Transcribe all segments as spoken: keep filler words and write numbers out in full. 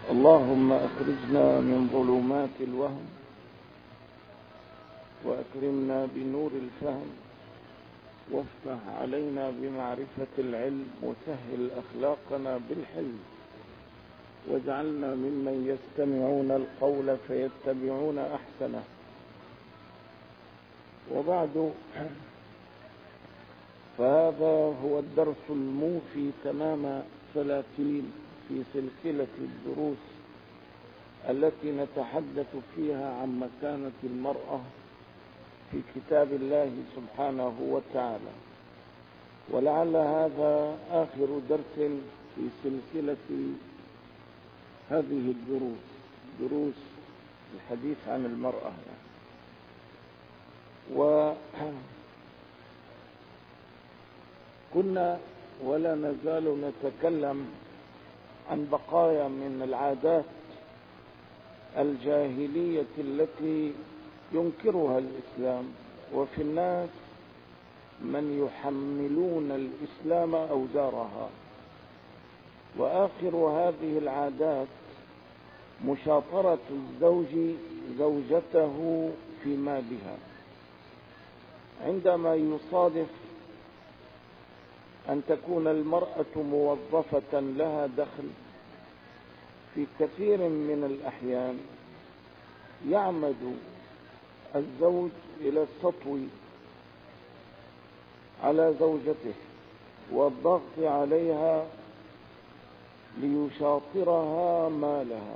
اللهم أخرجنا من ظلمات الوهم وأكرمنا بنور الفهم وافتح علينا بمعرفة العلم وسهل أخلاقنا بالحلم واجعلنا ممن يستمعون القول فيتبعون أحسنه. وبعد، فهذا هو الدرس الموفي تمام ثلاثين في سلسلة الدروس التي نتحدث فيها عن مكانة المرأة في كتاب الله سبحانه وتعالى، ولعل هذا آخر درس في سلسلة هذه الدروس، دروس الحديث عن المرأة يعني. وكنا ولا نزال نتكلم عن بقايا من العادات الجاهلية التي ينكرها الإسلام، وفي الناس من يحملون الإسلام أوزارها. وآخر هذه العادات مشاطرة الزوج زوجته في مالها، عندما يصادف أن تكون المرأة موظفة لها دخل. في كثير من الأحيان يعمد الزوج إلى السطو على زوجته والضغط عليها ليشاطرها مالها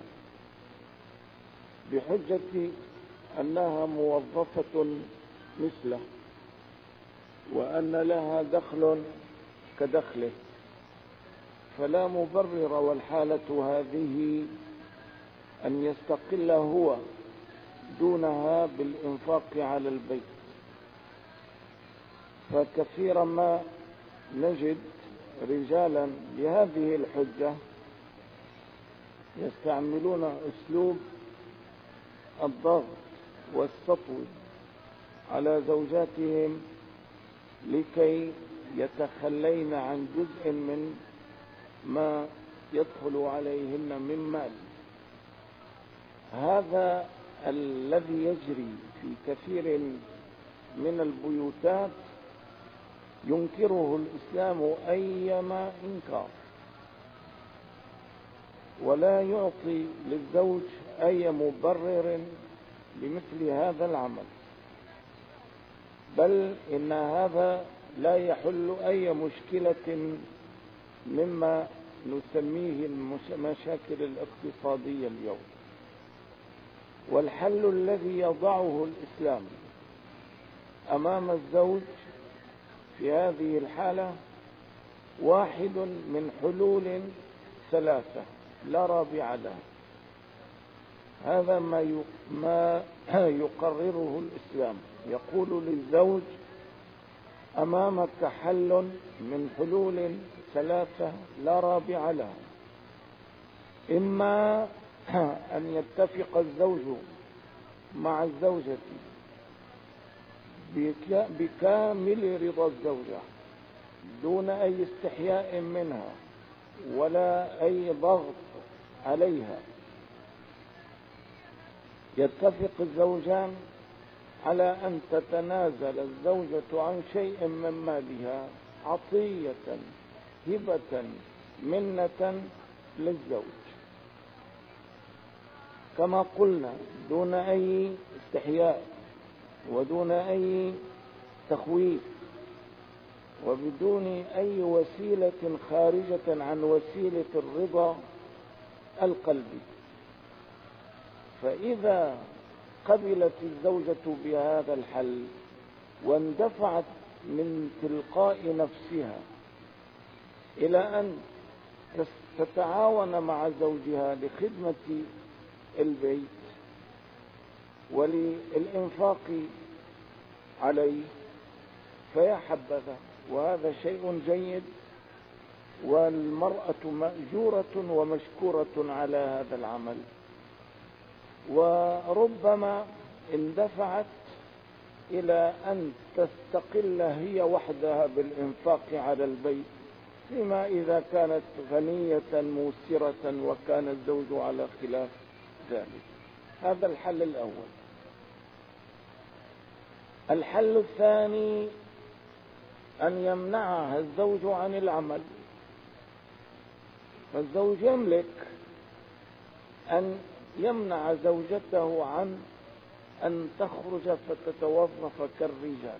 بحجة أنها موظفة مثله وأن لها دخل كدخله، فلا مبرر والحالة هذه أن يستقل هو دونها بالإنفاق على البيت. فكثيرا ما نجد رجالا بهذه الحجة يستعملون أسلوب الضغط والسطو على زوجاتهم لكي يتخلين عن جزء من ما يدخل عليهن من مال. هذا الذي يجري في كثير من البيوتات ينكره الإسلام أيما إنكار، ولا يعطي للزوج أي مبرر لمثل هذا العمل، بل إن هذا لا يحل أي مشكلة مما نسميه المشاكل الاقتصادية اليوم. والحل الذي يضعه الإسلام أمام الزوج في هذه الحالة واحد من حلول ثلاثة لا رابع لها. هذا ما ما يقرره الإسلام. يقول للزوج: أمامك حل من حلول ثلاثة لا رابع لها، إما أن يتفق الزوج مع الزوجة بكامل رضا الزوجة دون أي استحياء منها ولا أي ضغط عليها. يتفق الزوجان على أن تتنازل الزوجة عن شيء من مالها عطية هبة منة للزوج، كما قلنا دون أي استحياء ودون أي تخويف وبدون أي وسيلة خارجة عن وسيلة الرضا القلبي. فإذا قبلت الزوجة بهذا الحل واندفعت من تلقاء نفسها إلى أن تتعاون مع زوجها لخدمة البيت وللإنفاق عليه فيا حبذا، وهذا شيء جيد، والمرأة مأجورة ومشكورة على هذا العمل. وربما اندفعت إلى أن تستقل هي وحدها بالإنفاق على البيت فيما إذا كانت غنية موسرة وكان الزوج على خلاف ذلك. هذا الحل الأول. الحل الثاني أن يمنعها الزوج عن العمل. فالزوج يملك أن يمنع زوجته عن أن تخرج فتتوظف كالرجال،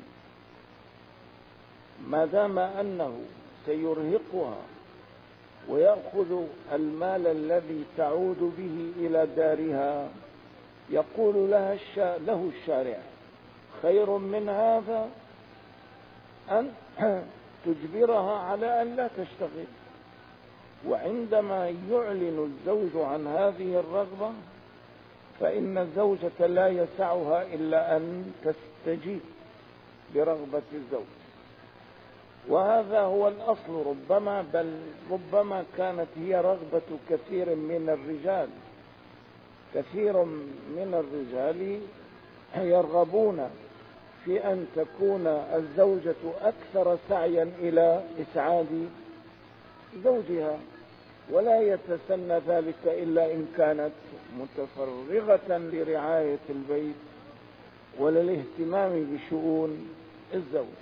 ما دام أنه سيرهقها ويأخذ المال الذي تعود به إلى دارها. يقول لها الشا... له الشارع: خير من هذا أن تجبرها على أن لا تشتغل. وعندما يعلن الزوج عن هذه الرغبة فإن الزوجة لا يسعها إلا أن تستجيب لرغبة الزوج، وهذا هو الأصل. ربما بل ربما كانت هي رغبة كثير من الرجال. كثير من الرجال يرغبون في أن تكون الزوجة أكثر سعيا إلى إسعاد زوجها، ولا يتسنى ذلك إلا إن كانت متفرغة لرعاية البيت وللاهتمام بشؤون الزوج.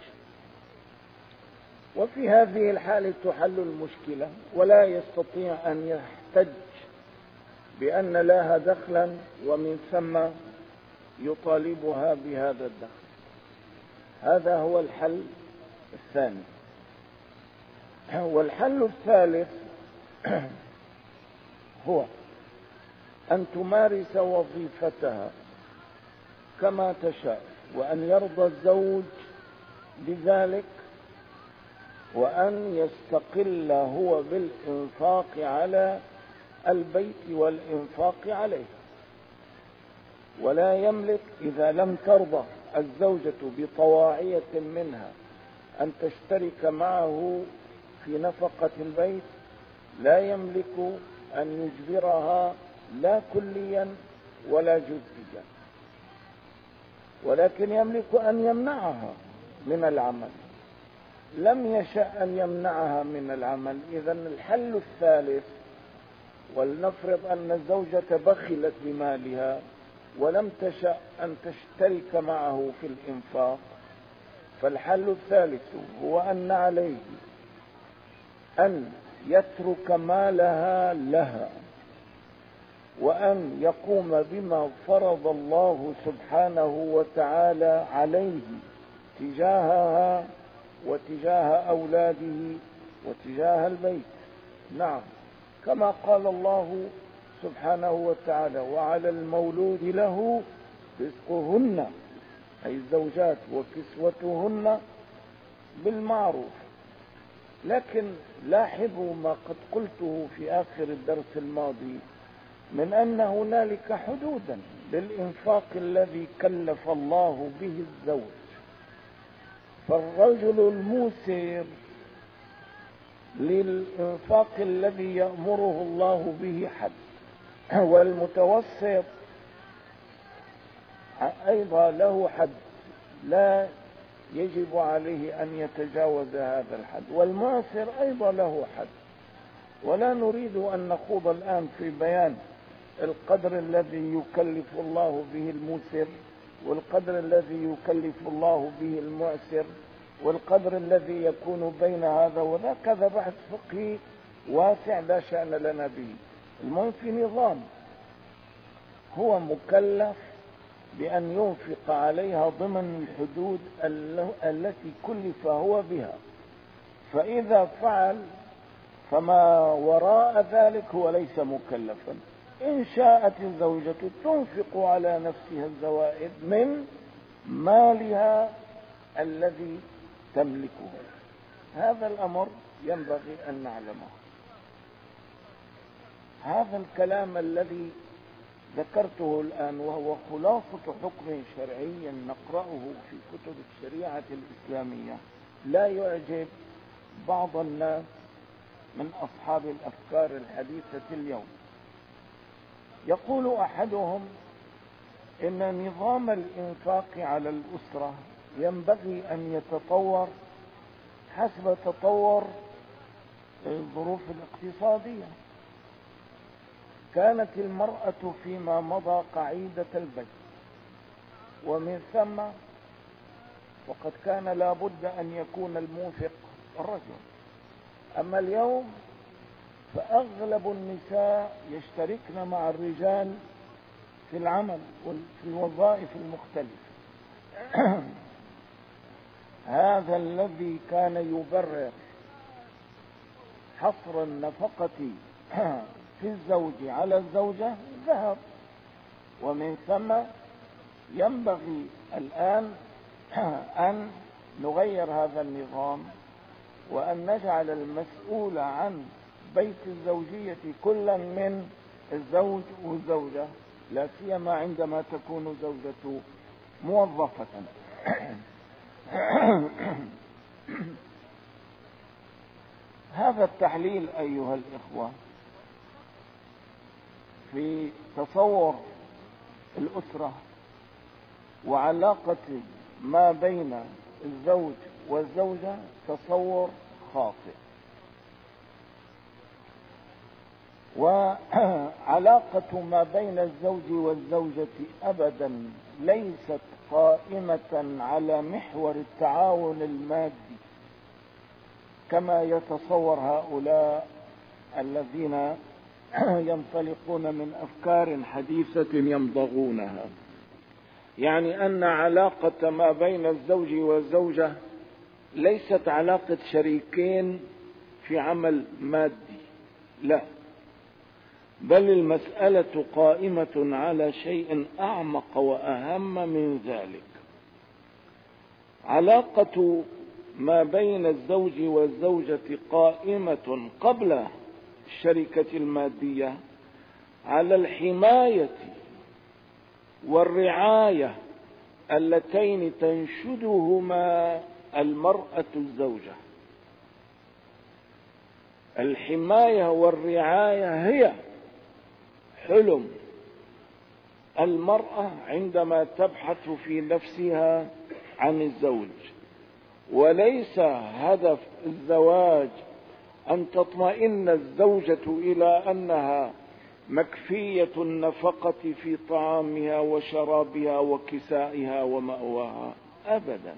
وفي هذه الحالة تحل المشكلة، ولا يستطيع أن يحتج بأن لها دخلا ومن ثم يطالبها بهذا الدخل. هذا هو الحل الثاني. والحل الثالث هو أن تمارس وظيفتها كما تشاء، وأن يرضى الزوج بذلك، وأن يستقل هو بالإنفاق على البيت والإنفاق عليه. ولا يملك إذا لم ترضى الزوجة بطواعية منها أن تشترك معه في نفقة البيت، لا يملك أن يجبرها لا كليا ولا جزئيا، ولكن يملك أن يمنعها من العمل. لم يشأ أن يمنعها من العمل. إذن الحل الثالث، ولنفرض أن الزوجة بخلت بمالها ولم تشأ أن تشترك معه في الإنفاق، فالحل الثالث هو أن عليه أن يترك مالها لها، وأن يقوم بما فرض الله سبحانه وتعالى عليه تجاهها وتجاه أولاده وتجاه البيت. نعم، كما قال الله سبحانه وتعالى: وعلى المولود له رزقهن، أي الزوجات، وكسوتهن بالمعروف. لكن لاحظوا ما قد قلته في آخر الدرس الماضي من أن هنالك حدودا للإنفاق الذي كلف الله به الزوج. فالرجل الموسر للإنفاق الذي يأمره الله به حد، والمتوسط أيضا له حد لا يجب عليه أن يتجاوز هذا الحد، والمعسر أيضا له حد. ولا نريد أن نخوض الآن في بيان القدر الذي يكلف الله به الموسر، والقدر الذي يكلف الله به المعسر، والقدر الذي يكون بين هذا وذاك. هذا بحث فقهي واسع لا شأن لنا به. المهم في نظام، هو مكلف بأن ينفق عليها ضمن الحدود التي كلف هو بها. فإذا فعل فما وراء ذلك هو ليس مكلفا. إن شاءت الزوجة تنفق على نفسها الزوائد من مالها الذي تملكه. هذا الأمر ينبغي أن نعلمه. هذا الكلام الذي ذكرته الآن وهو خلاصة حكم شرعي نقرأه في كتب الشريعة الإسلامية لا يعجب بعض الناس من أصحاب الأفكار الحديثة اليوم. يقول أحدهم إن نظام الإنفاق على الأسرة ينبغي أن يتطور حسب تطور الظروف الاقتصادية. كانت المرأة فيما مضى قاعدة البيت، ومن ثم وقد كان لا بد أن يكون المنفق الرجل. أما اليوم فأغلب النساء يشتركن مع الرجال في العمل وفي الوظائف المختلفة. هذا الذي كان يبرر حصر النفقة في الزوج على الزوجة ذهب، ومن ثم ينبغي الآن أن نغير هذا النظام، وأن نجعل المسؤول عن بيت الزوجية كلا من الزوج والزوجة، لا سيما عندما تكون زوجته موظفة. هذا التحليل أيها الإخوة في تصور الأسرة وعلاقة ما بين الزوج والزوجة تصور خاطئ. وعلاقة ما بين الزوج والزوجة أبدا ليست قائمة على محور التعاون المادي كما يتصور هؤلاء الذين ينطلقون من أفكار حديثة يمضغونها. يعني أن علاقة ما بين الزوج والزوجة ليست علاقة شريكين في عمل مادي، لا، بل المسألة قائمة على شيء أعمق وأهم من ذلك. علاقة ما بين الزوج والزوجة قائمة قبل الشركة المادية على الحماية والرعاية اللتين تنشدهما المرأة الزوجة. الحماية والرعاية هي حلم المرأة عندما تبحث في نفسها عن الزوج، وليس هدف الزواج أن تطمئن الزوجة إلى أنها مكفية النفقة في طعامها وشرابها وكسائها ومأواها أبدا.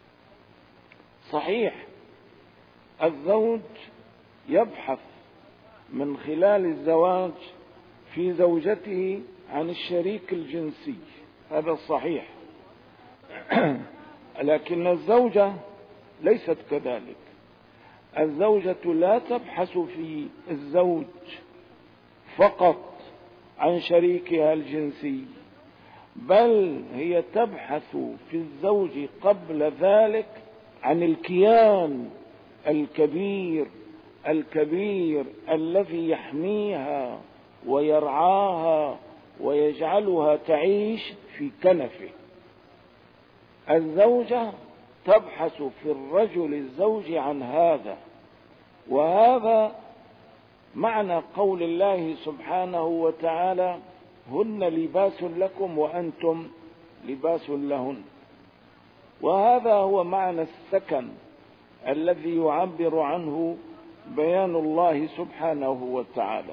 صحيح الزوج يبحث من خلال الزواج في زوجته عن الشريك الجنسي، هذا صحيح، لكن الزوجة ليست كذلك. الزوجة لا تبحث في الزوج فقط عن شريكها الجنسي، بل هي تبحث في الزوج قبل ذلك عن الكيان الكبير الكبير الذي يحميها ويرعاها ويجعلها تعيش في كنفه. الزوجة تبحث في الرجل الزوج عن هذا، وهذا معنى قول الله سبحانه وتعالى: هن لباس لكم وأنتم لباس لهن. وهذا هو معنى السكن الذي يعبر عنه بيان الله سبحانه وتعالى.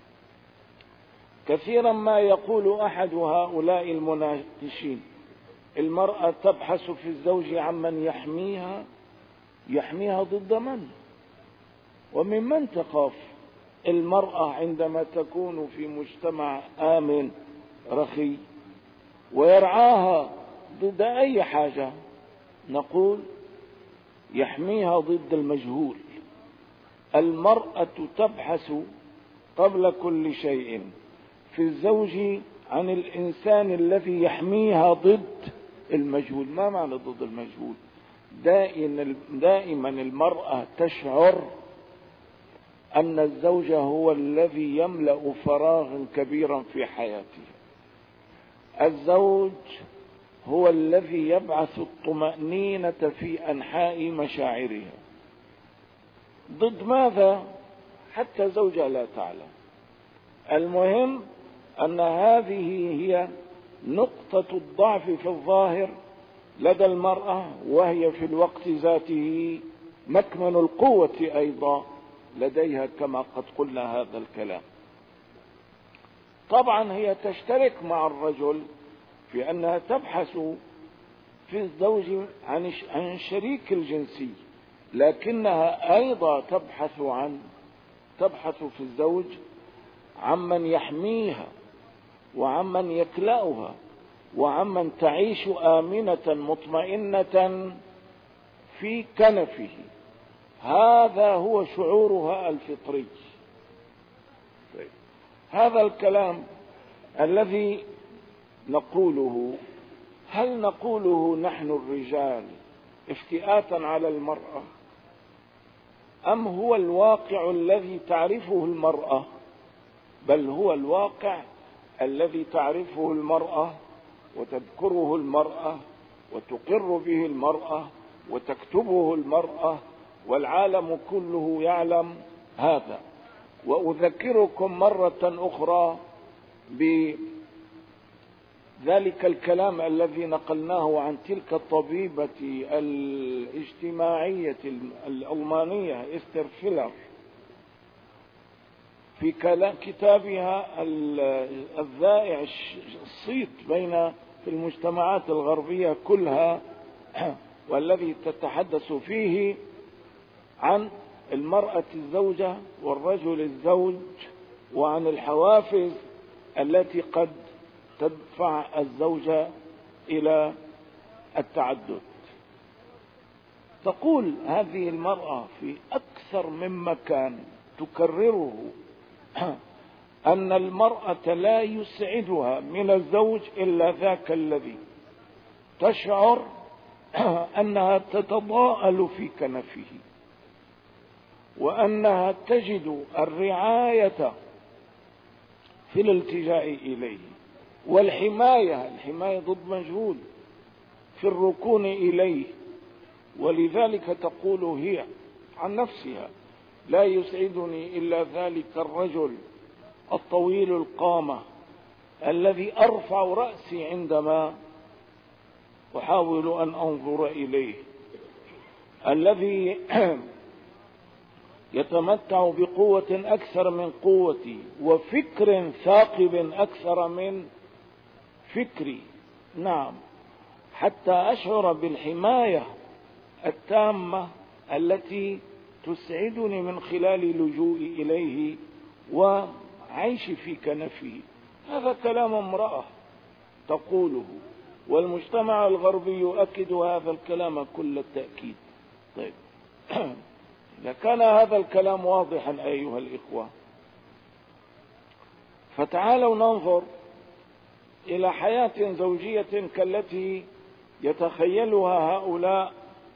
كثيرا ما يقول أحد هؤلاء المناقشين: المرأة تبحث في الزوج عمن يحميها. يحميها ضد من؟ ومن من تخاف المرأة عندما تكون في مجتمع آمن رخي؟ ويرعاها ضد أي حاجة؟ نقول يحميها ضد المجهول. المرأة تبحث قبل كل شيء في الزوج عن الإنسان الذي يحميها ضد المجهول. ما معنى ضد المجهول؟ دائما المرأة تشعر أن الزوج هو الذي يملأ فراغا كبيرا في حياتها. الزوج هو الذي يبعث الطمأنينة في أنحاء مشاعرها. ضد ماذا؟ حتى زوجها لا تعلم. المهم أن هذه هي نقطة الضعف في الظاهر لدى المرأة، وهي في الوقت ذاته مكمن القوة أيضا لديها كما قد قلنا هذا الكلام. طبعا هي تشترك مع الرجل في أنها تبحث في الزوج عن عن الشريك الجنسي، لكنها أيضا تبحث عن تبحث في الزوج عمن يحميها وعمن يكلأها وعمن تعيش آمنة مطمئنة في كنفه. هذا هو شعورها الفطري. طيب. هذا الكلام الذي نقوله، هل نقوله نحن الرجال افتئاتا على المرأة، أم هو الواقع الذي تعرفه المرأة؟ بل هو الواقع الذي تعرفه المرأة وتذكره المرأة وتقر به المرأة وتكتبه المرأة، والعالم كله يعلم هذا. وأذكركم مرة أخرى بذلك الكلام الذي نقلناه عن تلك الطبيبة الاجتماعية الألمانية إستر فيلر في كتابها الذائع الصيت بين في المجتمعات الغربية كلها، والذي تتحدث فيه عن المرأة الزوجة والرجل الزوج، وعن الحوافز التي قد تدفع الزوجة إلى التعدد. تقول هذه المرأة في أكثر من مكان تكرره أن المرأة لا يسعدها من الزوج إلا ذاك الذي تشعر أنها تتضاءل في كنفه، وأنها تجد الرعاية في الالتجاء إليه، والحماية الحماية ضد مجهول في الركون إليه. ولذلك تقول هي عن نفسها: لا يسعدني إلا ذلك الرجل الطويل القامة الذي أرفع رأسي عندما أحاول أن أنظر إليه، الذي يتمتع بقوة أكثر من قوتي وفكر ثاقب أكثر من فكري. نعم، حتى أشعر بالحماية التامة التي تسعدني من خلال لجوئي إليه وعيشي في كنفه. هذا كلام امرأة تقوله، والمجتمع الغربي يؤكد هذا الكلام كل التأكيد. طيب، إذا كان هذا الكلام واضحا أيها الإخوة، فتعالوا ننظر إلى حياة زوجية كالتي يتخيلها هؤلاء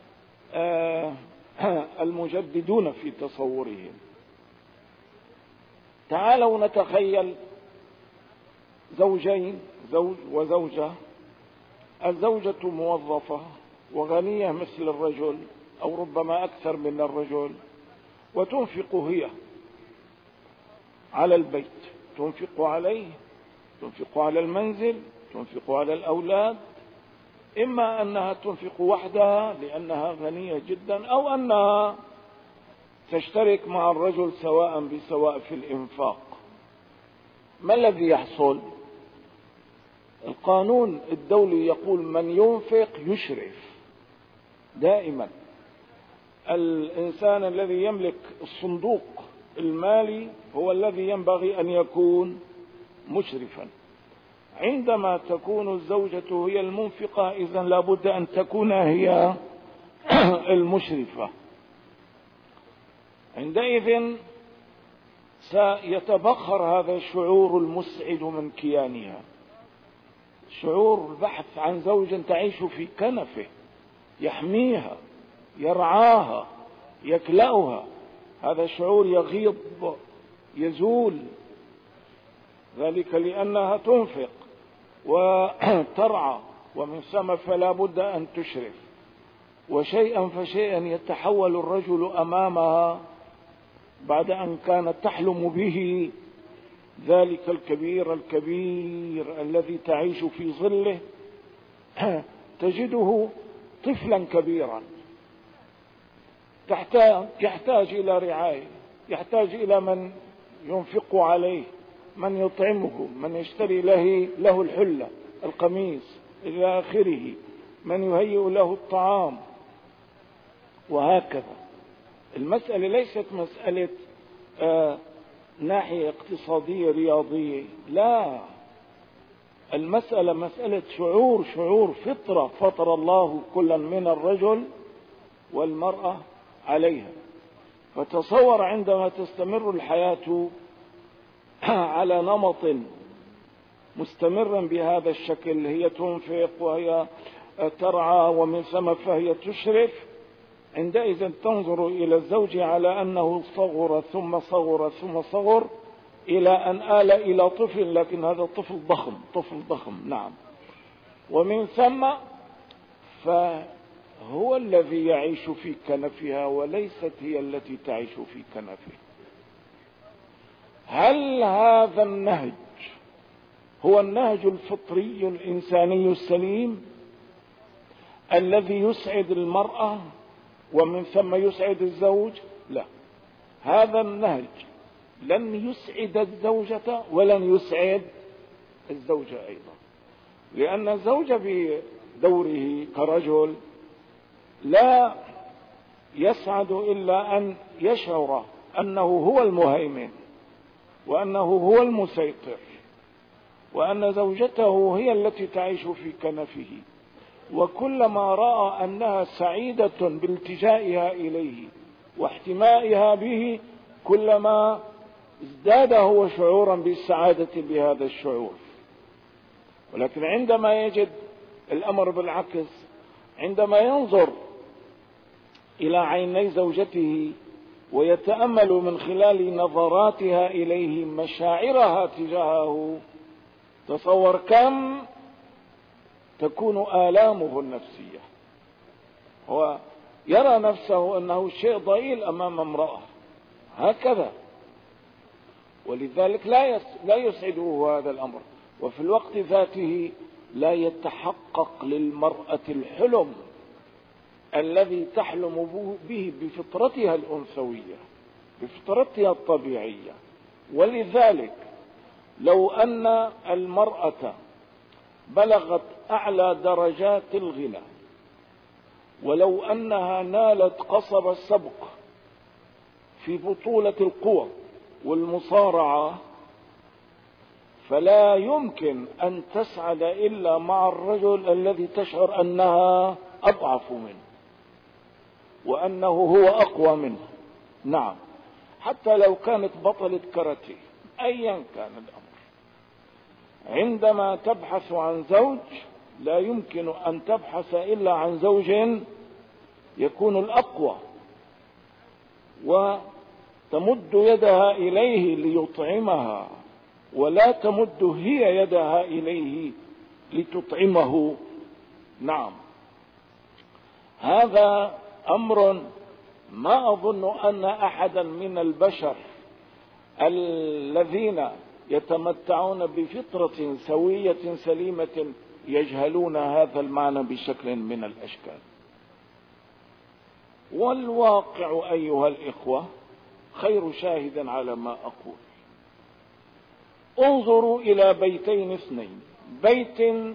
المجددون في تصورهم. تعالوا نتخيل زوجين، زوج وزوجة. الزوجة موظفة وغنية مثل الرجل أو ربما أكثر من الرجل، وتنفق هي على البيت، تنفق عليه، تنفق على المنزل، تنفق على الأولاد. إما أنها تنفق وحدها لأنها غنية جدا، أو أنها تشترك مع الرجل سواء بسواء في الإنفاق. ما الذي يحصل؟ القانون الدولي يقول من ينفق يشرف. دائما الإنسان الذي يملك الصندوق المالي هو الذي ينبغي أن يكون مشرفا. عندما تكون الزوجة هي المنفقة، إذن لابد أن تكون هي المشرفة. عندئذ سيتبخر هذا الشعور المسعد من كيانها، شعور البحث عن زوج تعيش في كنفه، يحميها، يرعاها، يكلأها. هذا الشعور يغيض، يزول، ذلك لأنها تنفق وترعى، ومن ثم فلا بد أن تشرف. وشيئا فشيئا يتحول الرجل أمامها بعد أن كانت تحلم به، ذلك الكبير الكبير الذي تعيش في ظله، تجده طفلا كبيرا يحتاج إلى رعاية، يحتاج إلى من ينفق عليه، من يطعمه، من يشتري له له الحلة القميص إلى آخره، من يهيئ له الطعام، وهكذا. المسألة ليست مسألة آه ناحية اقتصادية رياضية، لا، المسألة مسألة شعور، شعور فطرة فطر الله كلا من الرجل والمرأة عليها. فتصور عندما تستمر الحياة على نمط مستمر بهذا الشكل، هي تنفق وهي ترعى ومن ثم فهي تشرف، عندئذ تنظر إلى الزوج على أنه صغر ثم صغر ثم صغر إلى أن آل إلى طفل، لكن هذا طفل ضخم، طفل ضخم، نعم. ومن ثم فهو الذي يعيش في كنفها وليست هي التي تعيش في كنفه. هل هذا النهج هو النهج الفطري الإنساني السليم الذي يسعد المرأة ومن ثم يسعد الزوج؟ لا، هذا النهج لن يسعد الزوجة ولن يسعد الزوجة أيضا، لأن الزوج بدوره كرجل لا يسعد إلا أن يشعر أنه هو المهيمن وأنه هو المسيطر وأن زوجته هي التي تعيش في كنفه، وكلما رأى أنها سعيدة بالتجائها إليه واحتمائها به كلما ازداد هو شعورا بالسعادة بهذا الشعور. ولكن عندما يجد الأمر بالعكس، عندما ينظر إلى عيني زوجته ويتأمل من خلال نظراتها إليه مشاعرها تجاهه، تصور كم تكون آلامه النفسية. هو يرى نفسه أنه شيء ضئيل أمام امرأة هكذا، ولذلك لا لا يسعده هذا الأمر، وفي الوقت ذاته لا يتحقق للمرأة الحلم الذي تحلم به بفطرتها الأنثوية، بفطرتها الطبيعية. ولذلك لو أن المرأة بلغت أعلى درجات الغنى، ولو أنها نالت قصب السبق في بطولة القوى والمصارعة، فلا يمكن أن تسعد إلا مع الرجل الذي تشعر أنها أضعف منه وأنه هو أقوى منه. نعم، حتى لو كانت بطلة كاراتيه أيا كان الأمر، عندما تبحث عن زوج لا يمكن أن تبحث إلا عن زوج يكون الأقوى، وتمد يدها إليه ليطعمها، ولا تمد هي يدها إليه لتطعمه. نعم، هذا أمر ما أظن أن أحدا من البشر الذين يتمتعون بفطرة سوية سليمة يجهلون هذا المعنى بشكل من الأشكال. والواقع أيها الإخوة خير شاهد على ما أقول. انظروا إلى بيتين اثنين، بيت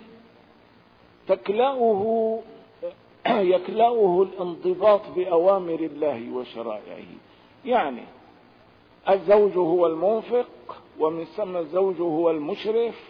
تكلأه يكلأه الانضباط بأوامر الله وشرائعه، يعني الزوج هو المنفق ومن ثم الزوج هو المشرف،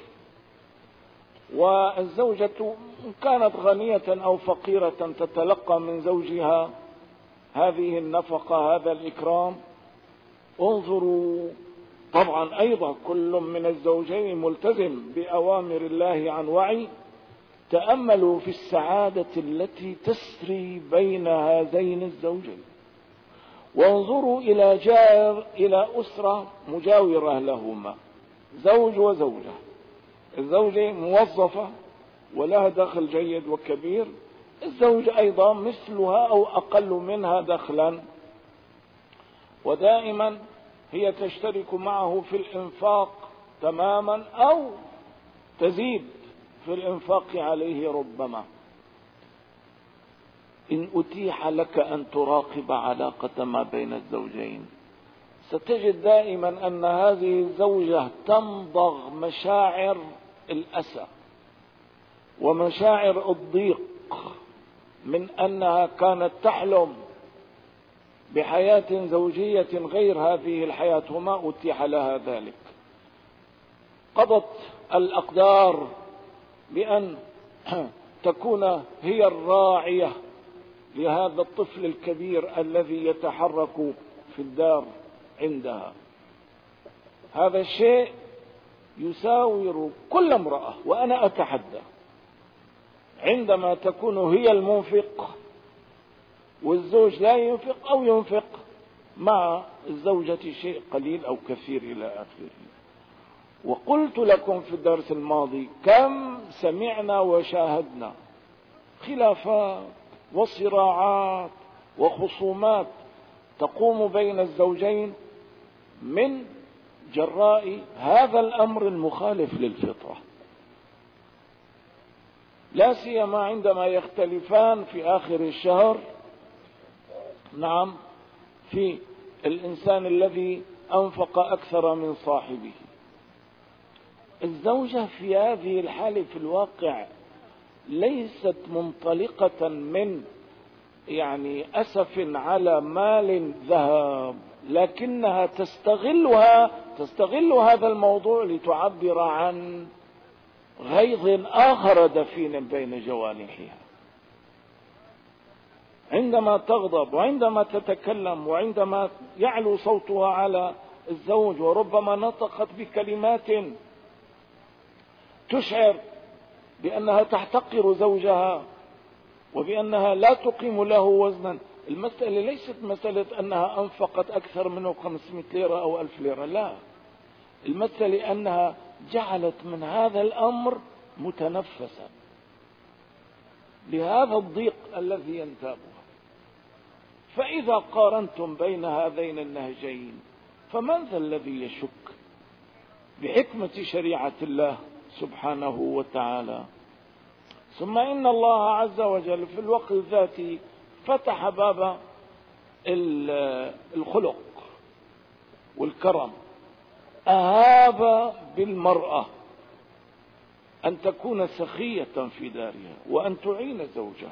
والزوجة كانت غنية أو فقيرة تتلقى من زوجها هذه النفقة، هذا الإكرام. انظروا طبعا أيضا كل من الزوجين ملتزم بأوامر الله عن وعي. تأملوا في السعادة التي تسري بين هذين الزوجين، وانظروا إلى جار إلى أسرة مجاورة لهما، زوج وزوجة، الزوجة موظفة ولها دخل جيد وكبير، الزوج أيضا مثلها أو أقل منها دخلا، ودائما هي تشترك معه في الإنفاق تماما أو تزيد في الإنفاق عليه ربما. إن أتيح لك أن تراقب علاقة ما بين الزوجين ستجد دائما أن هذه الزوجة تمضغ مشاعر الأسى ومشاعر الضيق من أنها كانت تحلم بحياة زوجية غير هذه الحياة وما أتيح لها ذلك. قضت الأقدار بأن تكون هي الراعية لهذا الطفل الكبير الذي يتحرك في الدار عندها. هذا الشيء يساور كل امرأة، وأنا أتحدى عندما تكون هي المنفق والزوج لا ينفق أو ينفق مع الزوجة شيء قليل أو كثير إلى آخره. وقلت لكم في الدرس الماضي كم سمعنا وشاهدنا خلافات وصراعات وخصومات تقوم بين الزوجين من جراء هذا الأمر المخالف للفطرة، لا سيما عندما يختلفان في آخر الشهر نعم في الإنسان الذي أنفق أكثر من صاحبه. الزوجة في هذه الحالة في الواقع ليست منطلقة من يعني أسف على مال ذهب، لكنها تستغلها تستغل هذا الموضوع لتعبر عن غيظ آخر دفين بين جوانحها. عندما تغضب وعندما تتكلم وعندما يعلو صوتها على الزوج وربما نطقت بكلمات تشعر بأنها تحتقر زوجها وبأنها لا تقيم له وزنا. المسألة ليست مسألة أنها أنفقت أكثر منه خمسمائة ليرة أو ألف ليرة، لا، المسألة أنها جعلت من هذا الأمر متنفسا لهذا الضيق الذي ينتابها. فإذا قارنتم بين هذين النهجين فمن ذا الذي يشك بحكمة شريعة الله سبحانه وتعالى؟ ثم إن الله عز وجل في الوقت الذاتي فتح باب الخلق والكرم، أهاب بالمرأة أن تكون سخية في دارها وأن تعين زوجها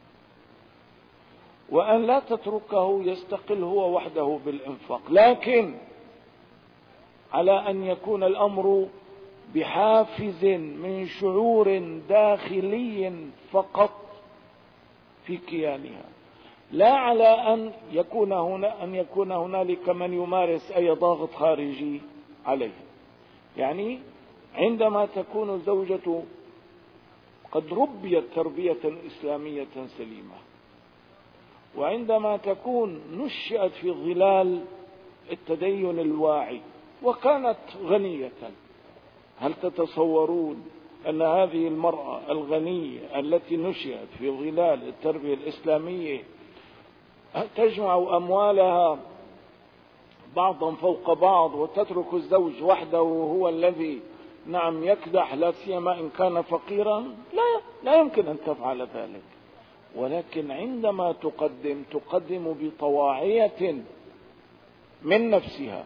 وأن لا تتركه يستقل هو وحده بالإنفاق، لكن على أن يكون الأمر بحافز من شعور داخلي فقط في كيانها، لا على أن يكون هنا أن يكون هنالك من يمارس أي ضغط خارجي عليه. يعني عندما تكون الزوجة قد ربيت تربية إسلامية سليمة، وعندما تكون نشأت في ظلال التدين الواعي وكانت غنية، هل تتصورون أن هذه المرأة الغنية التي نشأت في ظلال التربية الإسلامية تجمع أموالها بعضا فوق بعض وتترك الزوج وحده وهو الذي نعم يكدح، لا سيما إن كان فقيرا؟ لا لا يمكن أن تفعل ذلك. ولكن عندما تقدم تقدم بطواعية من نفسها،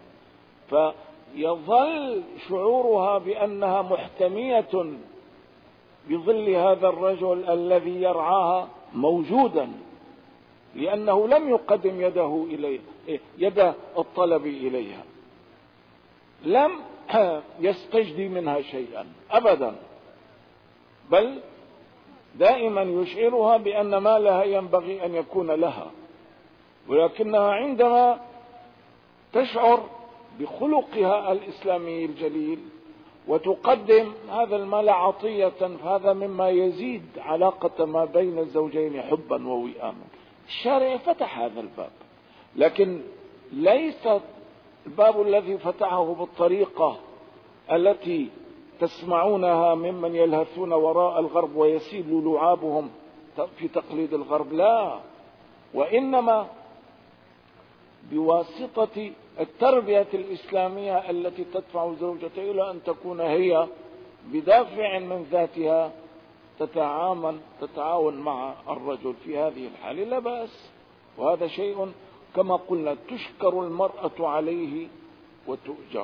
فيظل شعورها بأنها محتمية بظل هذا الرجل الذي يرعاها موجودا، لأنه لم يقدم يده إليه يد الطلب إليها، لم يستجدي منها شيئا أبدا، بل دائما يشعرها بأن مالها ينبغي أن يكون لها. ولكنها عندما تشعر بخلقها الإسلامي الجليل وتقدم هذا المال عطية، فهذا مما يزيد علاقة ما بين الزوجين حبا ووئاما. الشارع فتح هذا الباب، لكن ليس الباب الذي فتحه بالطريقة التي تسمعونها ممن يلهثون وراء الغرب ويسيل لعابهم في تقليد الغرب، لا، وإنما بواسطة التربية الإسلامية التي تدفع زوجته إلى أن تكون هي بدافع من ذاتها تتعامل تتعاون مع الرجل في هذه الحالة، لا بأس، وهذا شيء كما قلنا تشكر المرأة عليه وتؤجر.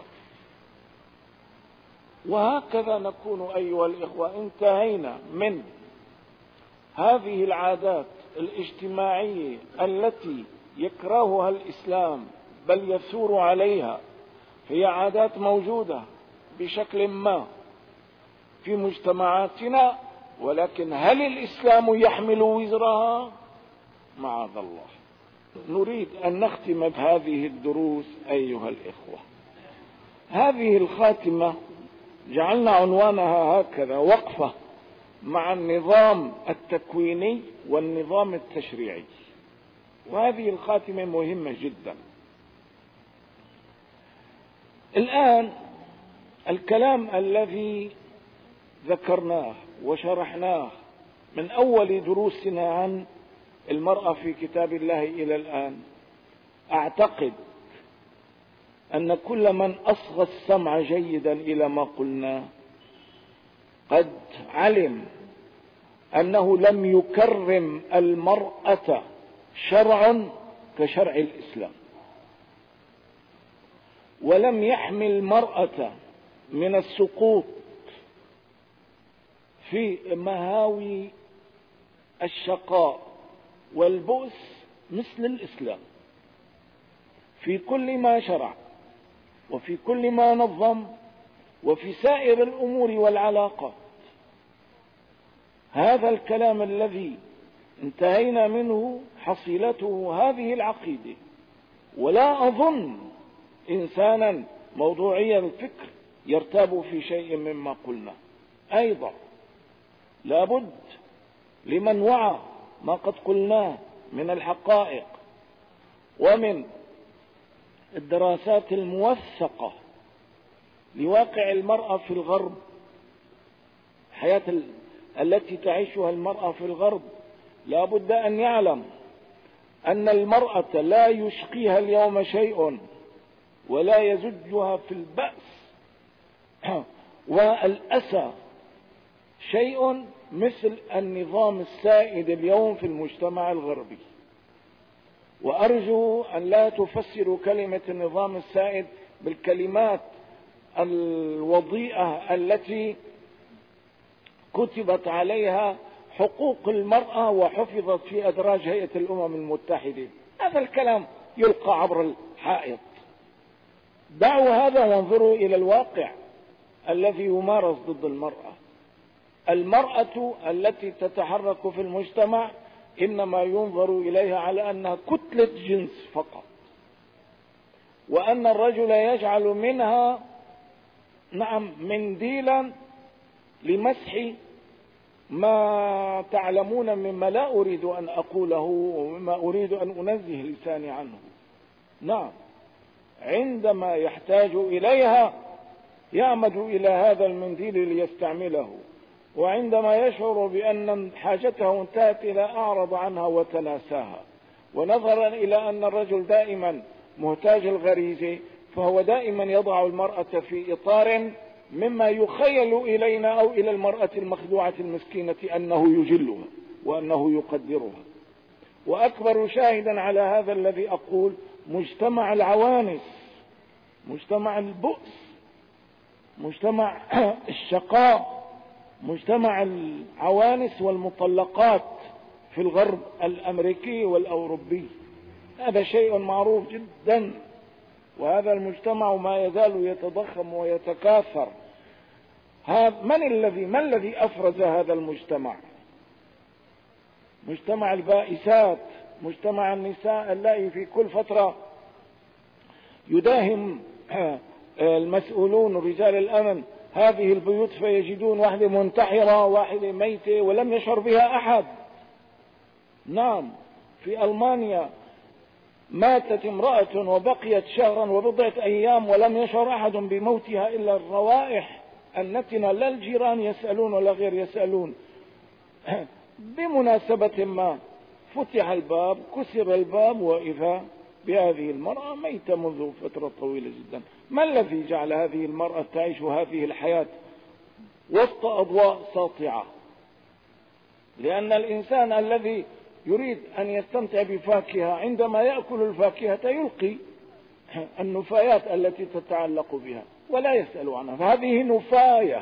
وهكذا نكون أيها الإخوة انتهينا من هذه العادات الاجتماعية التي يكرهها الإسلام بل يثور عليها. هي عادات موجودة بشكل ما في مجتمعاتنا، ولكن هل الإسلام يحمل وزرها؟ معاذ الله. نريد أن نختم بهذه الدروس أيها الإخوة. هذه الخاتمة جعلنا عنوانها هكذا: وقفة مع النظام التكويني والنظام التشريعي. وهذه الخاتمة مهمة جدا. الآن الكلام الذي ذكرناه وشرحناه من أول دروسنا عن المرأة في كتاب الله إلى الآن، أعتقد أن كل من أصغى السمع جيدا إلى ما قلنا قد علم أنه لم يكرم المرأة شرع كشرع الإسلام، ولم يحمي المرأة من السقوط في مهاوي الشقاء والبؤس مثل الإسلام في كل ما شرع وفي كل ما نظم وفي سائر الأمور والعلاقات. هذا الكلام الذي انتهينا منه حصيلته هذه العقيدة، ولا أظن إنسانا موضوعي الفكر يرتاب في شيء مما قلنا. أيضا لابد لمن وعى ما قد قلناه من الحقائق ومن الدراسات الموثقة لواقع المرأة في الغرب، الحياة التي تعيشها المرأة في الغرب، لابد أن يعلم أن المرأة لا يشقيها اليوم شيء ولا يزجها في البأس والأسى شيء مثل النظام السائد اليوم في المجتمع الغربي. وأرجو أن لا تفسروا كلمة النظام السائد بالكلمات الوضيئة التي كتبت عليها حقوق المرأة وحفظت في أدراج هيئة الأمم المتحدة. هذا الكلام يلقى عبر الحائط. دعوا هذا وانظروا إلى الواقع الذي يمارس ضد المرأة. المرأة التي تتحرك في المجتمع إنما ينظر إليها على أنها كتلة جنس فقط، وأن الرجل يجعل منها نعم منديلا لمسح ما تعلمون مما لا أريد أن أقوله ومما أريد أن أنزه لساني عنه. نعم، عندما يحتاج إليها يعمد إلى هذا المنديل ليستعمله، وعندما يشعر بأن حاجته انتهت إلى أعرض عنها وتناساها. ونظرا إلى أن الرجل دائما محتاج الغريزة، فهو دائما يضع المرأة في إطار مما يخيل إلينا أو إلى المرأة المخدوعة المسكينة أنه يجلها وأنه يقدرها. وأكبر شاهدا على هذا الذي أقول مجتمع العوانس، مجتمع البؤس، مجتمع الشقاء، مجتمع العوانس والمطلقات في الغرب الأمريكي والأوروبي. هذا شيء معروف جدا، وهذا المجتمع ما يزال يتضخم ويتكاثر. من الذي ما الذي أفرز هذا المجتمع؟ مجتمع البائسات، مجتمع النساء اللائي في كل فترة يداهم المسؤولون رجال الأمن هذه البيوت فيجدون واحدة منتحرة، واحدة ميتة ولم يشعر بها أحد. نعم، في ألمانيا ماتت امرأة وبقيت شهرا وبضعة أيام ولم يشعر أحد بموتها إلا الروائح النتنة، لا الجيران يسألون ولا غير يسألون. بمناسبة ما فتح الباب، كسر الباب، وإذا بهذه المرأة ميتة منذ فترة طويلة جدا. ما الذي جعل هذه المرأة تعيش هذه الحياة وسط أضواء ساطعة؟ لأن الإنسان الذي يريد أن يستمتع بفاكهة، عندما يأكل الفاكهة يلقي النفايات التي تتعلق بها ولا يسأل عنها، فهذه نفاية.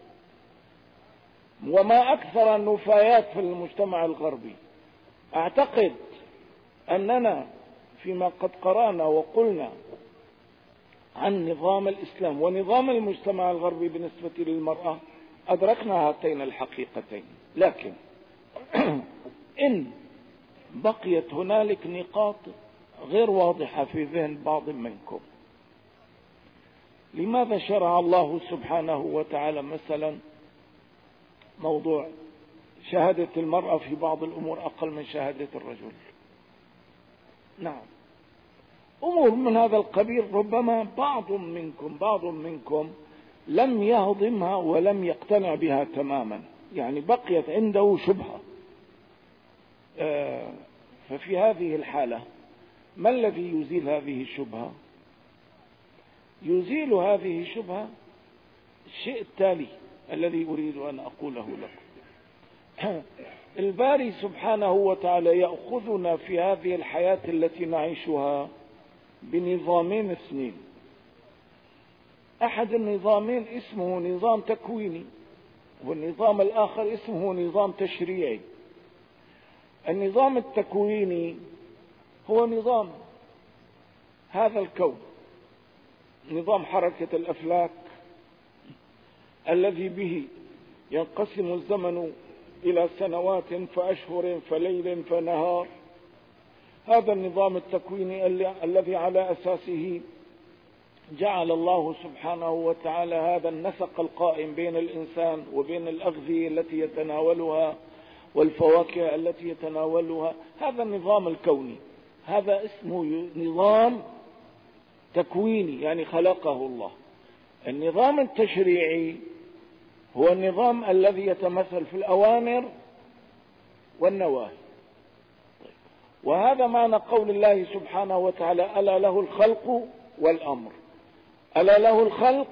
وما أكثر النفايات في المجتمع الغربي. أعتقد أننا فيما قد قرأنا وقلنا عن نظام الإسلام ونظام المجتمع الغربي بالنسبة للمرأة أدركنا هاتين الحقيقتين، لكن إن بقيت هنالك نقاط غير واضحة في ذهن بعض منكم. لماذا شرع الله سبحانه وتعالى مثلا موضوع شهادة المرأة في بعض الأمور أقل من شهادة الرجل؟ نعم، أمور من هذا القبيل ربما بعض منكم بعض منكم لم يهضمها ولم يقتنع بها تماما، يعني بقيت عنده شبهة. آه ففي هذه الحالة ما الذي يزيل هذه الشبهة؟ يزيل هذه الشبهة الشيء التالي الذي أريد أن أقوله لكم. الباري سبحانه وتعالى يأخذنا في هذه الحياة التي نعيشها بنظامين اثنين. أحد النظامين اسمه نظام تكويني، والنظام الآخر اسمه نظام تشريعي. النظام التكويني هو نظام هذا الكون، نظام حركة الأفلاك الذي به ينقسم الزمن إلى سنوات فأشهر فليل فنهار. هذا النظام التكويني الذي على أساسه جعل الله سبحانه وتعالى هذا النسق القائم بين الإنسان وبين الأغذية التي يتناولها والفواكه التي يتناولها. هذا النظام الكوني هذا اسمه نظام تكويني، يعني خلقه الله. النظام التشريعي هو النظام الذي يتمثل في الأوامر والنواهي. وهذا معنى قول الله سبحانه وتعالى ألا له الخلق والأمر. ألا له الخلق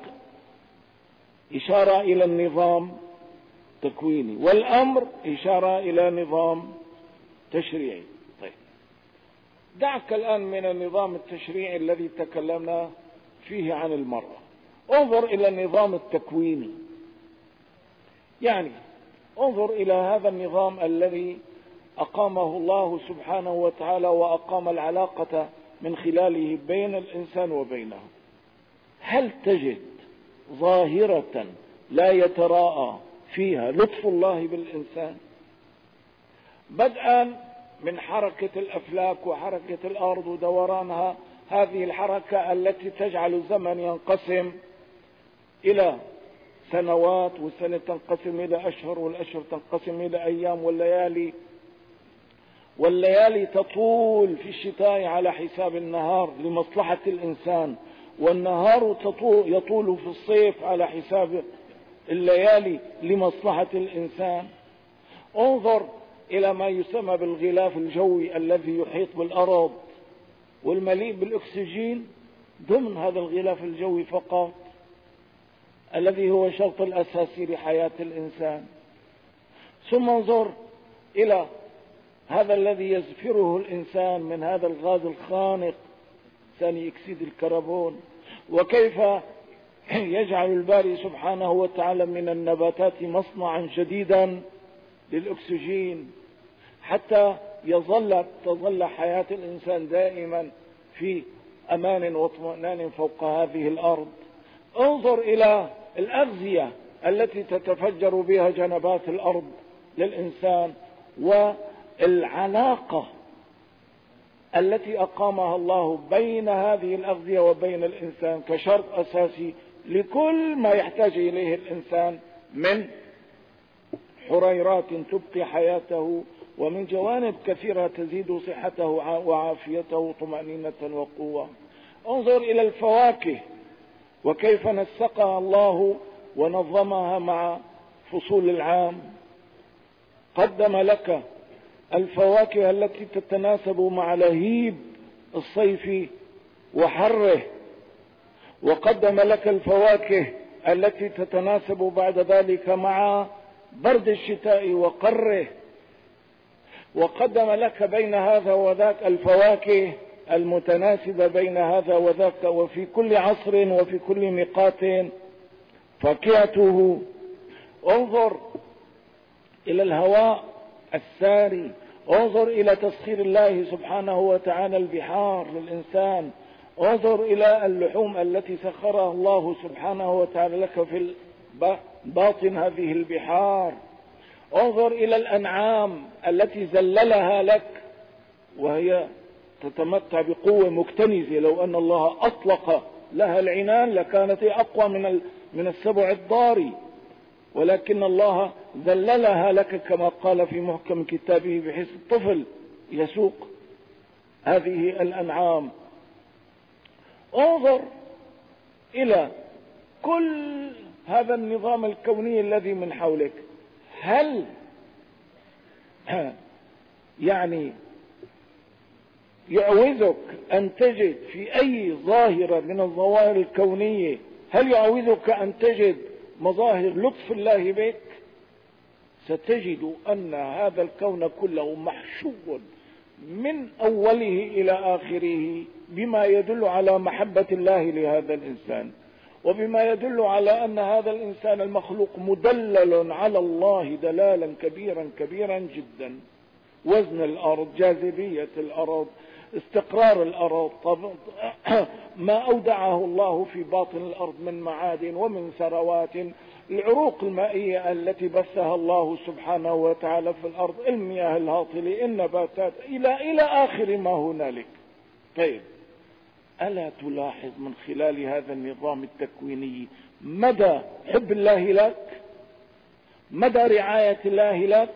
إشارة إلى النظام تكويني، والأمر إشارة إلى نظام تشريعي. طيب، دعك الآن من النظام التشريعي الذي تكلمنا فيه عن المرأة، انظر إلى النظام التكويني. يعني انظر إلى هذا النظام الذي أقامه الله سبحانه وتعالى وأقام العلاقة من خلاله بين الإنسان وبينه. هل تجد ظاهرة لا يتراءى فيها لطف الله بالإنسان؟ بدءا من حركة الأفلاك وحركة الأرض ودورانها، هذه الحركة التي تجعل الزمن ينقسم إلى سنوات، والسنة تنقسم إلى أشهر، والأشهر تنقسم إلى أيام، والليالي والليالي تطول في الشتاء على حساب النهار لمصلحة الإنسان، والنهار يطول في الصيف على حساب الليالي لمصلحة الإنسان. انظر إلى ما يسمى بالغلاف الجوي الذي يحيط بالأرض والمليء بالأكسجين ضمن هذا الغلاف الجوي فقط، الذي هو الشرط الأساسي لحياة الإنسان. ثم انظر إلى هذا الذي يزفره الإنسان من هذا الغاز الخانق ثاني أكسيد الكربون، وكيف يجعل الباري سبحانه وتعالى من النباتات مصنعا جديدا للأكسجين حتى يظل تظل حياة الإنسان دائما في أمان واطمئنان فوق هذه الأرض. انظر إلى الأغذية التي تتفجر بها جنبات الأرض للإنسان، والعلاقة التي أقامها الله بين هذه الأغذية وبين الإنسان كشرط أساسي لكل ما يحتاج إليه الإنسان من حريرات تبقي حياته، ومن جوانب كثيرة تزيد صحته وعافيته وطمأنينة وقوة. انظر إلى الفواكه وكيف نسقها الله ونظمها مع فصول العام. قدم لك الفواكه التي تتناسب مع لهيب الصيف وحره، وقدم لك الفواكه التي تتناسب بعد ذلك مع برد الشتاء وقره. وقدم لك بين هذا وذاك الفواكه المتناسبة بين هذا وذاك، وفي كل عصر وفي كل ميقات فاكهته. انظر إلى الهواء الساري، انظر إلى تسخير الله سبحانه وتعالى البحار للإنسان، انظر إلى اللحوم التي سخرها الله سبحانه وتعالى لك في باطن هذه البحار، انظر إلى الأنعام التي زللها لك وهي تتمتع بقوة مكتنزة. لو أن الله أطلق لها العنان لكانت أقوى من من السبع الضاري، ولكن الله ذللها لك كما قال في محكم كتابه، بحيث الطفل يسوق هذه الأنعام. انظر إلى كل هذا النظام الكوني الذي من حولك. هل يعني يعوزك أن تجد في أي ظاهرة من الظواهر الكونية، هل يعوزك أن تجد مظاهر لطف الله بك؟ ستجد أن هذا الكون كله محشو من أوله إلى آخره بما يدل على محبة الله لهذا الإنسان، وبما يدل على أن هذا الإنسان المخلوق مدلل على الله دلالا كبيرا كبيرا جدا. وزن الأرض، جاذبية الأرض، استقرار الأرض، ما أودعه الله في باطن الأرض من معادن ومن ثروات، العروق المائية التي بثها الله سبحانه وتعالى في الأرض، المياه الهاطلة، النباتات، إلى إلى آخر ما هنالك. طيب، ألا تلاحظ من خلال هذا النظام التكويني مدى حب الله لك، مدى رعاية الله لك،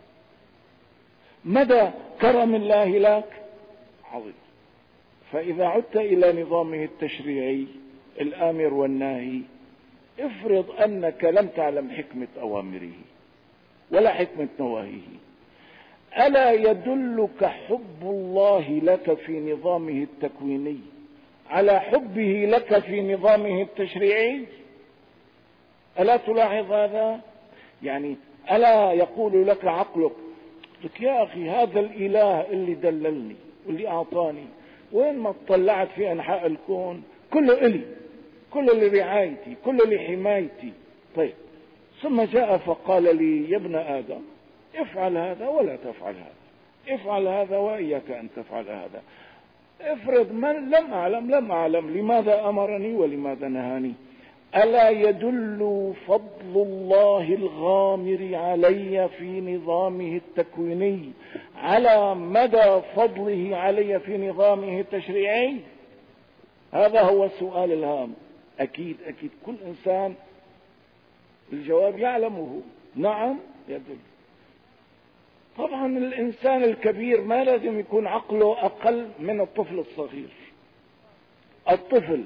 مدى كرم الله لك؟ عظيم. فإذا عدت إلى نظامه التشريعي الآمر والناهي، افرض أنك لم تعلم حكمة أوامره ولا حكمة نواهيه، ألا يدلك حب الله لك في نظامه التكويني على حبه لك في نظامه التشريعي؟ ألا تلاحظ هذا؟ يعني ألا يقول لك عقلك لك يا أخي هذا الإله اللي دللني واللي أعطاني، وين ما اطلعت في أنحاء الكون كله إلي، كله لرعايتي، كله لحمايتي. طيب، ثم جاء فقال لي يا ابن آدم افعل هذا ولا تفعل هذا، افعل هذا وإياك أن تفعل هذا. افرض من لم أعلم لم أعلم لماذا أمرني ولماذا نهاني. ألا يدل فضل الله الغامر علي في نظامه التكويني على مدى فضله علي في نظامه التشريعي؟ هذا هو السؤال الهام. أكيد أكيد كل إنسان الجواب يعلمه، نعم يدل. طبعا الإنسان الكبير ما لازم يكون عقله أقل من الطفل الصغير. الطفل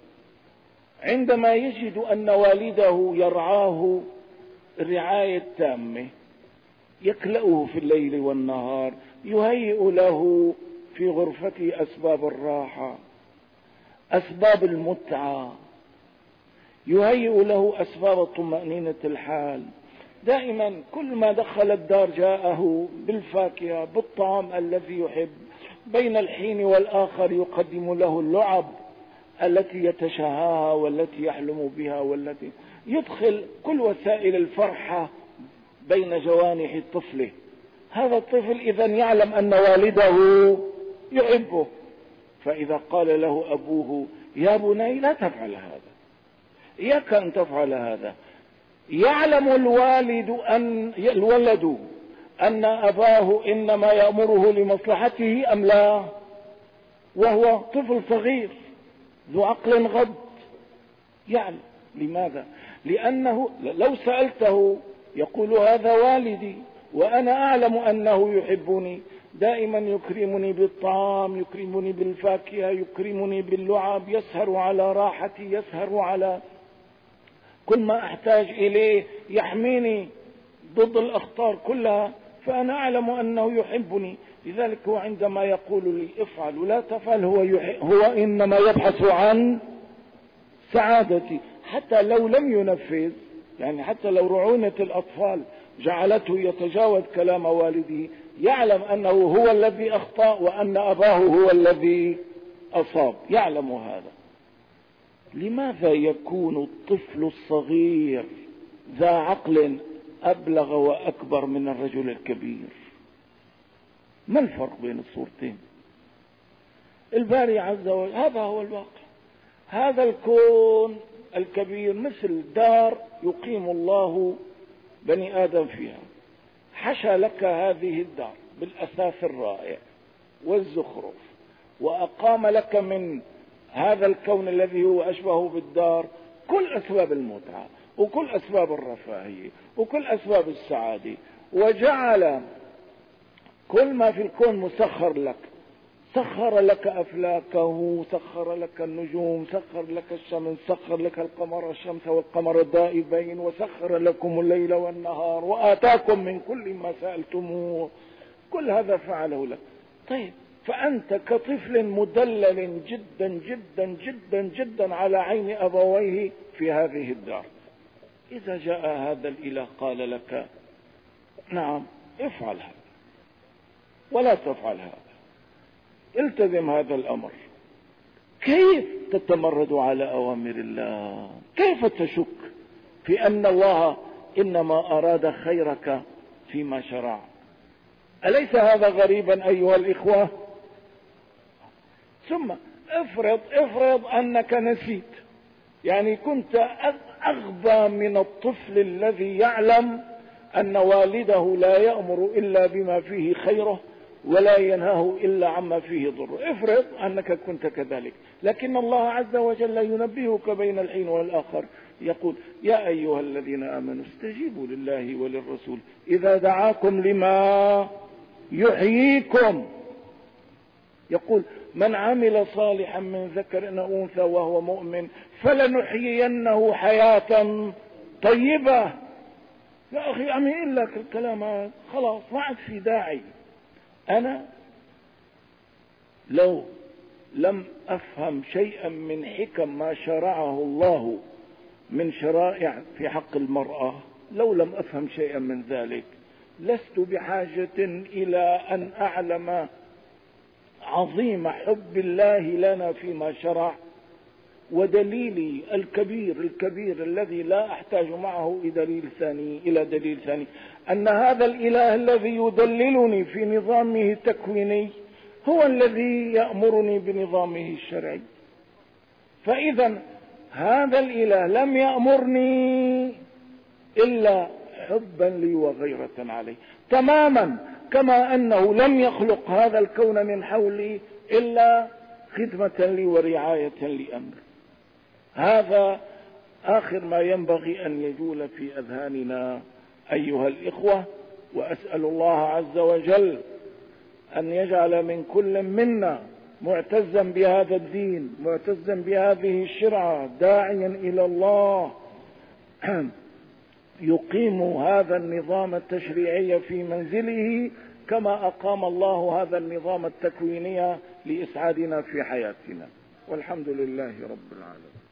عندما يجد أن والده يرعاه الرعاية التامة، يكلأه في الليل والنهار، يهيئ له في غرفته أسباب الراحة، أسباب المتعة، يهيئ له أسباب طمأنينة الحال، دائما كل ما دخل الدار جاءه بالفاكهة بالطعام الذي يحب، بين الحين والآخر يقدم له اللعب التي يتشهاها والتي يحلم بها، والتي يدخل كل وسائل الفرحة بين جوانح طفله. هذا الطفل إذا يعلم أن والده يحبه، فإذا قال له أبوه يا بني لا تفعل هذا، إياك أن تفعل هذا، يعلم الوالد أن الولد أن أباه إنما يأمره لمصلحته أم لا، وهو طفل صغير ذو عقل غض يعني. لماذا؟ لأنه لو سألته يقول هذا والدي وأنا أعلم أنه يحبني، دائما يكرمني بالطعام، يكرمني بالفاكهة، يكرمني باللعب، يسهر على راحتي، يسهر على كل ما أحتاج إليه، يحميني ضد الأخطار كلها، فأنا أعلم أنه يحبني. لذلك هو عندما يقول لي افعل ولا تفعل هو, هو إنما يبحث عن سعادتي، حتى لو لم ينفذ، يعني حتى لو رعونة الأطفال جعلته يتجاوز كلام والده، يعلم أنه هو الذي أخطأ وأن أباه هو الذي أصاب، يعلم هذا. لماذا يكون الطفل الصغير ذا عقل أبلغ وأكبر من الرجل الكبير؟ ما الفرق بين الصورتين؟ الباري عز وجل هذا هو الواقع. هذا الكون الكبير مثل دار يقيم الله بني آدم فيها، حشى لك هذه الدار بالأثاث الرائع والزخرف، وأقام لك من هذا الكون الذي هو أشبه بالدار كل أسباب المتعة وكل أسباب الرفاهية وكل أسباب السعادة، وجعل كل ما في الكون مسخر لك. سخر لك أفلاكه، سخر لك النجوم، سخر لك الشمس، سخر لك القمر الشمس والقمر الدائبين، وسخر لكم الليل والنهار، وآتاكم من كل ما سألتموه. كل هذا فعله لك. طيب فأنت كطفل مدلل جدا جدا جدا جدا على عين أبويه في هذه الدار، إذا جاء هذا الإله قال لك نعم افعل هذا ولا تفعل هذا، التزم هذا الأمر، كيف تتمرد على أوامر الله؟ كيف تشك في أن الله إنما أراد خيرك فيما شرع؟ أليس هذا غريبا أيها الإخوة؟ ثم افرض افرض أنك نسيت، يعني كنت أغبى من الطفل الذي يعلم أن والده لا يأمر إلا بما فيه خيره ولا ينهاه إلا عما فيه ضره. افرض أنك كنت كذلك، لكن الله عز وجل ينبهك بين الحين والآخر، يقول يا أيها الذين آمنوا استجيبوا لله وللرسول إذا دعاكم لما يحييكم. يقول من عمل صالحا من ذكر أو أنثى وهو مؤمن فلنحيينه حياة طيبة. يا أخي أمين لك الكلام هذا، خلاص ما عاد في داعي. أنا لو لم أفهم شيئا من حكم ما شرعه الله من شرائع في حق المرأة، لو لم أفهم شيئا من ذلك لست بحاجة إلى أن أعلم عظيم حب الله لنا فيما شرع، ودليلي الكبير الكبير الذي لا أحتاج معه إلى دليل ثاني إلى دليل ثاني أن هذا الإله الذي يدللني في نظامه التكويني هو الذي يأمرني بنظامه الشرعي. فإذا هذا الإله لم يأمرني إلا حبا لي وغيرة عليه، تماما كما أنه لم يخلق هذا الكون من حولي إلا خدمة لي ورعاية لأمري. هذا آخر ما ينبغي أن يجول في أذهاننا أيها الإخوة، وأسأل الله عز وجل أن يجعل من كل منا معتزا بهذا الدين، معتزا بهذه الشرعة، داعيا إلى الله يقيم هذا النظام التشريعي في منزله كما أقام الله هذا النظام التكويني لإسعادنا في حياتنا. والحمد لله رب العالمين.